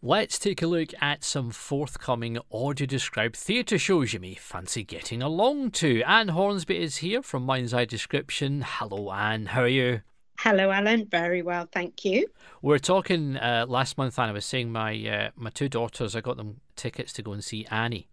Let's take a look at some forthcoming audio-described theatre shows you may fancy getting along to. Anne Hornsby is here from Mind's Eye Description. Hello, Anne. How are you? Hello, Alan. Very well, thank you. We were talking last month, Anne. I was saying my two daughters, I got them tickets to go and see Annie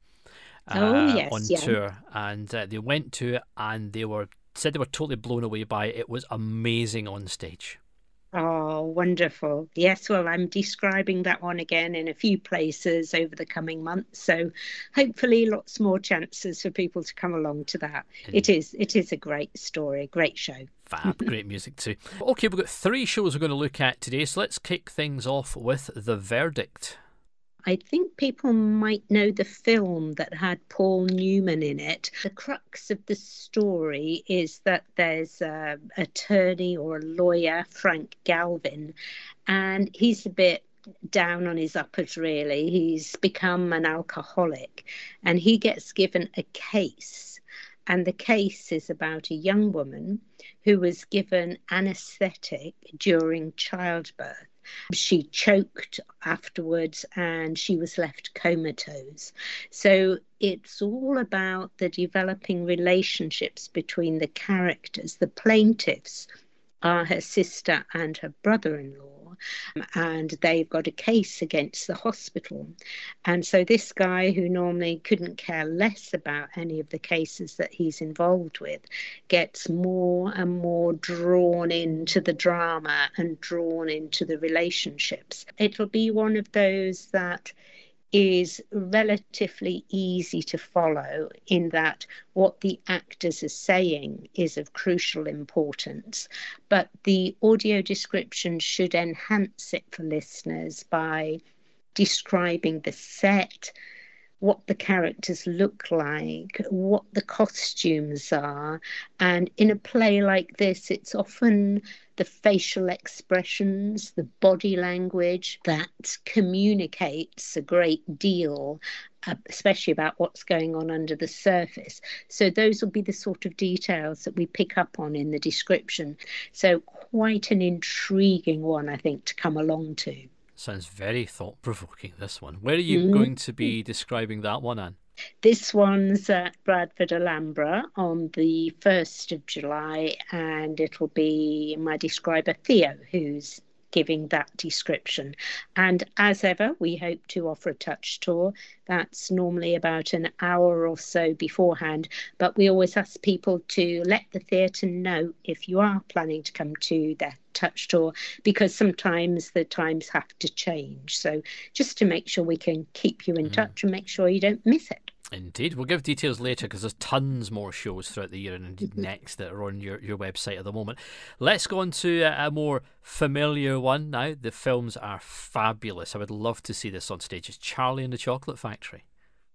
Yes, on yeah. tour, and they went to it and said they were totally blown away by it. It was amazing on stage. Oh, wonderful. Yes, well, I'm describing that one again in a few places over the coming months. So hopefully lots more chances for people to come along to that. It is a great story, great show. Fab, great music too. Okay, we've got 3 shows we're going to look at today, so let's kick things off with The Verdict. I think people might know the film that had Paul Newman in it. The crux of the story is that there's an attorney or a lawyer, Frank Galvin, and he's a bit down on his uppers, really. He's become an alcoholic, and he gets given a case. And the case is about a young woman who was given anaesthetic during childbirth. She choked afterwards and she was left comatose. So it's all about the developing relationships between the characters. The plaintiffs are her sister and her brother-in-law, and they've got a case against the hospital. And so this guy, who normally couldn't care less about any of the cases that he's involved with, gets more and more drawn into the drama and drawn into the relationships. It'll be one of those that is relatively easy to follow, in that what the actors are saying is of crucial importance, but the audio description should enhance it for listeners by describing the set, what the characters look like, what the costumes are. And in a play like this, it's often the facial expressions, the body language that communicates a great deal, especially about what's going on under the surface. So those will be the sort of details that we pick up on in the description. So quite an intriguing one, I think, to come along to. Sounds very thought-provoking, this one. Where are you going to be describing that one, Anne? This one's at Bradford Alhambra on the 1st of July, and it'll be my describer, Theo, who's giving that description. And as ever, we hope to offer a touch tour. That's normally about an hour or so beforehand, but we always ask people to let the theatre know if you are planning to come to their touch tour, because sometimes the times have to change. So just to make sure we can keep you in touch and make sure you don't miss it. Indeed. We'll give details later, because there's tons more shows throughout the year and indeed next that are on your website at the moment. Let's go on to a more familiar one now. The films are fabulous. I would love to see this on stage. It's Charlie and the Chocolate Factory.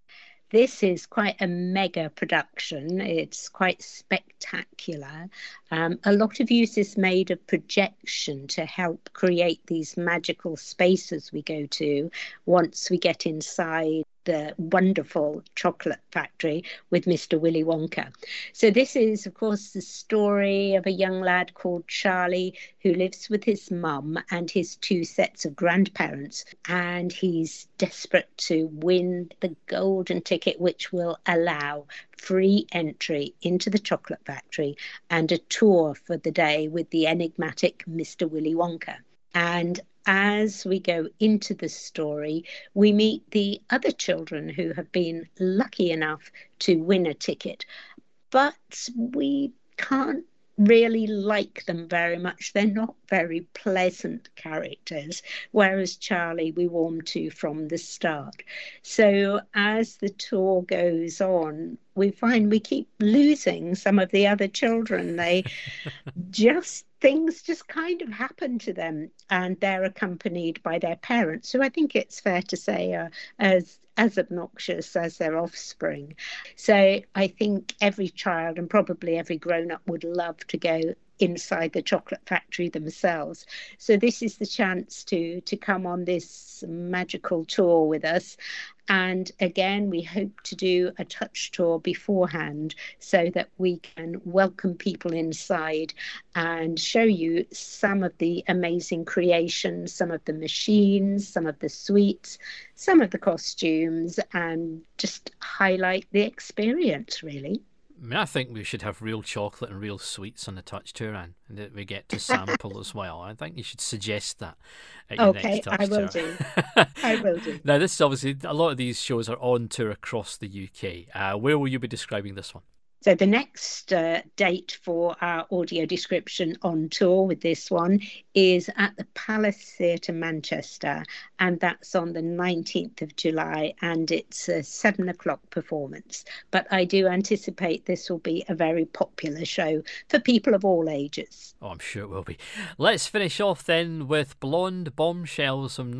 This is quite a mega production. It's quite spectacular. A lot of use is made of projection to help create these magical spaces we go to once we get inside the wonderful chocolate factory with Mr. Willy Wonka. So this is, of course, the story of a young lad called Charlie who lives with his mum and his 2 sets of grandparents, and he's desperate to win the golden ticket which will allow free entry into the chocolate factory and a tour for the day with the enigmatic Mr. Willy Wonka. And as we go into the story, we meet the other children who have been lucky enough to win a ticket, but we can't really like them very much. They're not very pleasant characters, whereas Charlie we warm to from the start. So as the tour goes on, we find we keep losing some of the other children. Things just kind of happen to them, and they're accompanied by their parents, who I think it's fair to say are as obnoxious as their offspring. So I think every child and probably every grown-up would love to go inside the chocolate factory themselves. So this is the chance to come on this magical tour with us. And again, we hope to do a touch tour beforehand so that we can welcome people inside and show you some of the amazing creations, some of the machines, some of the sweets, some of the costumes, and just highlight the experience, really. I mean, I think we should have real chocolate and real sweets on the Touch Tour, and that we get to sample as well. I think you should suggest that at your next Touch I will Tour. do. I will do. Now, this is obviously, a lot of these shows are on tour across the UK. Where will you be describing this one? So the next date for our audio description on tour with this one is at the Palace Theatre, Manchester, and that's on the 19th of July, and it's a 7:00 performance. But I do anticipate this will be a very popular show for people of all ages. Oh, I'm sure it will be. Let's finish off then with Blonde Bombshells from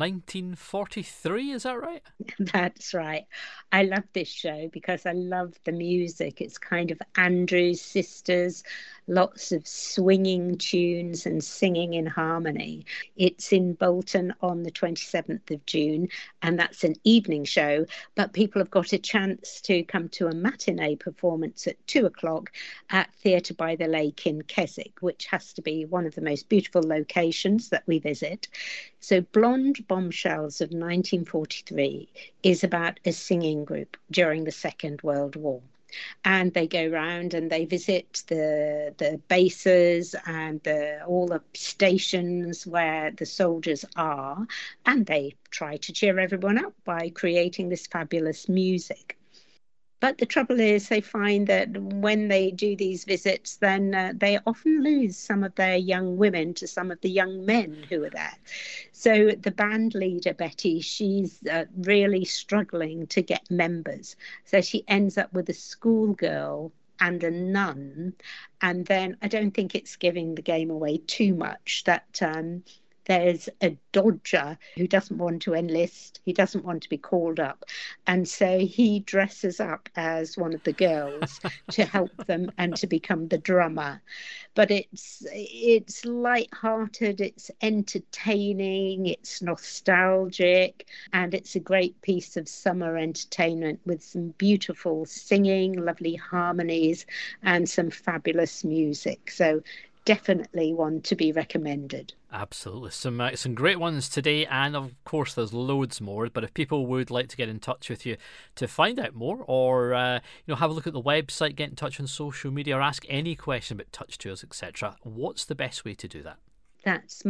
1943, is that right? That's right. I love this show because I love the music. It's kind of Andrews Sisters, lots of swinging tunes and singing in harmony. It's in Bolton on the 27th of June, and that's an evening show, but people have got a chance to come to a matinee performance at 2:00 at Theatre by the Lake in Keswick, which has to be one of the most beautiful locations that we visit. So Blonde Bombshells of 1943 is about a singing group during the Second World War. And they go round and they visit the bases and all the stations where the soldiers are, and they try to cheer everyone up by creating this fabulous music. But the trouble is they find that when they do these visits, then they often lose some of their young women to some of the young men who are there. So the band leader, Betty, she's really struggling to get members. So she ends up with a schoolgirl and a nun. And then I don't think it's giving the game away too much that there's a dodger who doesn't want to enlist. He doesn't want to be called up. And so he dresses up as one of the girls to help them and to become the drummer. But it's light-hearted, it's entertaining, it's nostalgic, and it's a great piece of summer entertainment with some beautiful singing, lovely harmonies, and some fabulous music. So definitely one to be recommended. Absolutely. Some great ones today, and of course there's loads more. But if people would like to get in touch with you to find out more, or have a look at the website, get in touch on social media, or ask any question about Touch Tours, etc., what's the best way to do that? That's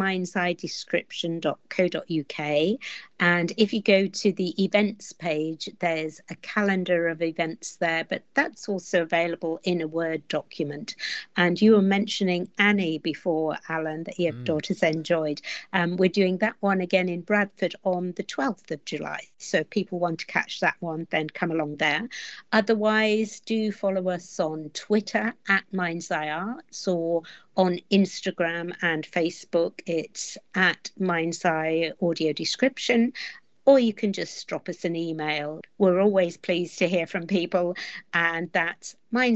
mindsededescription.co.uk. And if you go to the events page, there's a calendar of events there, but that's also available in a Word document. And you were mentioning Annie before, Alan, that your daughter's enjoyed. We're doing that one again in Bradford on the 12th of July. So if people want to catch that one, then come along there. Otherwise, do follow us on Twitter at Mind's Eye Arts, or on Instagram and Facebook, it's at Mind's Eye Audio Description, or you can just drop us an email. We're always pleased to hear from people, and that's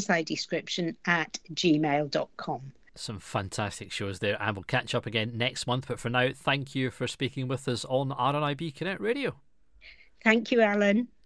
mindsededescription@gmail.com. Some fantastic shows there, and we'll catch up again next month. But for now, thank you for speaking with us on RNIB Connect Radio. Thank you, Alan.